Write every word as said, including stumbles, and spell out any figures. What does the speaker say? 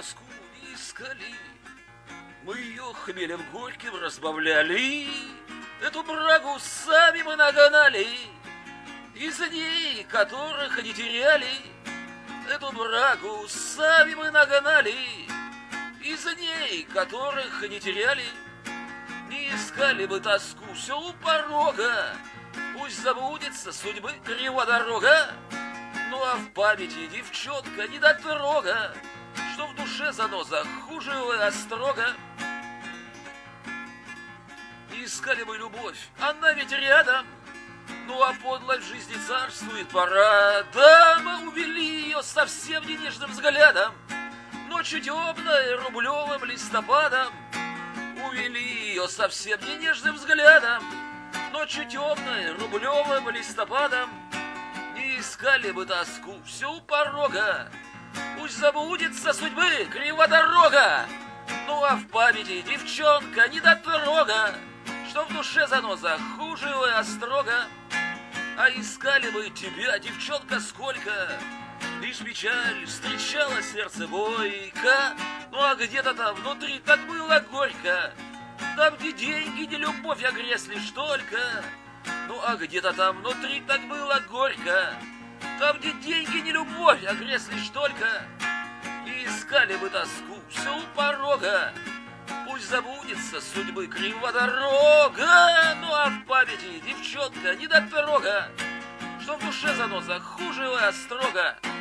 тоску не искали. Мы ее хмелем горьким разбавляли, эту брагу сами мы нагнали, из дней, которых не теряли. Эту брагу сами мы нагнали, из дней, которых не теряли. Не искали бы тоску все у порога, пусть забудется судьбы криво дорога. Ну а в памяти девчонка недотрога, что в душе заноза хуже острога. Не искали бы любовь, она ведь рядом. Ну а подлой в жизни царствует пора. Да, мы увели ее совсем не нежным взглядом, ночью темной рублевым листопадом. Увели ее совсем не нежным взглядом, ночью темной рублевым листопадом. Не искали бы тоску все у порога, пусть забудется судьбы криво дорога. Ну а в памяти девчонка недотрога, что в душе заноза хуже и острога. А искали бы тебя, девчонка, сколько, лишь печаль встречала сердце бойко. Ну а где-то там внутри так было горько, там, где деньги не любовь, а грязь лишь только. Ну а где-то там внутри так было горько, там, где деньги не любовь, а грязь лишь только. И искали бы тоску все у порога, пусть забудется судьбы криво дорога. Ну а в памяти девчонка недотрога, что в душе заноза хуже и острога.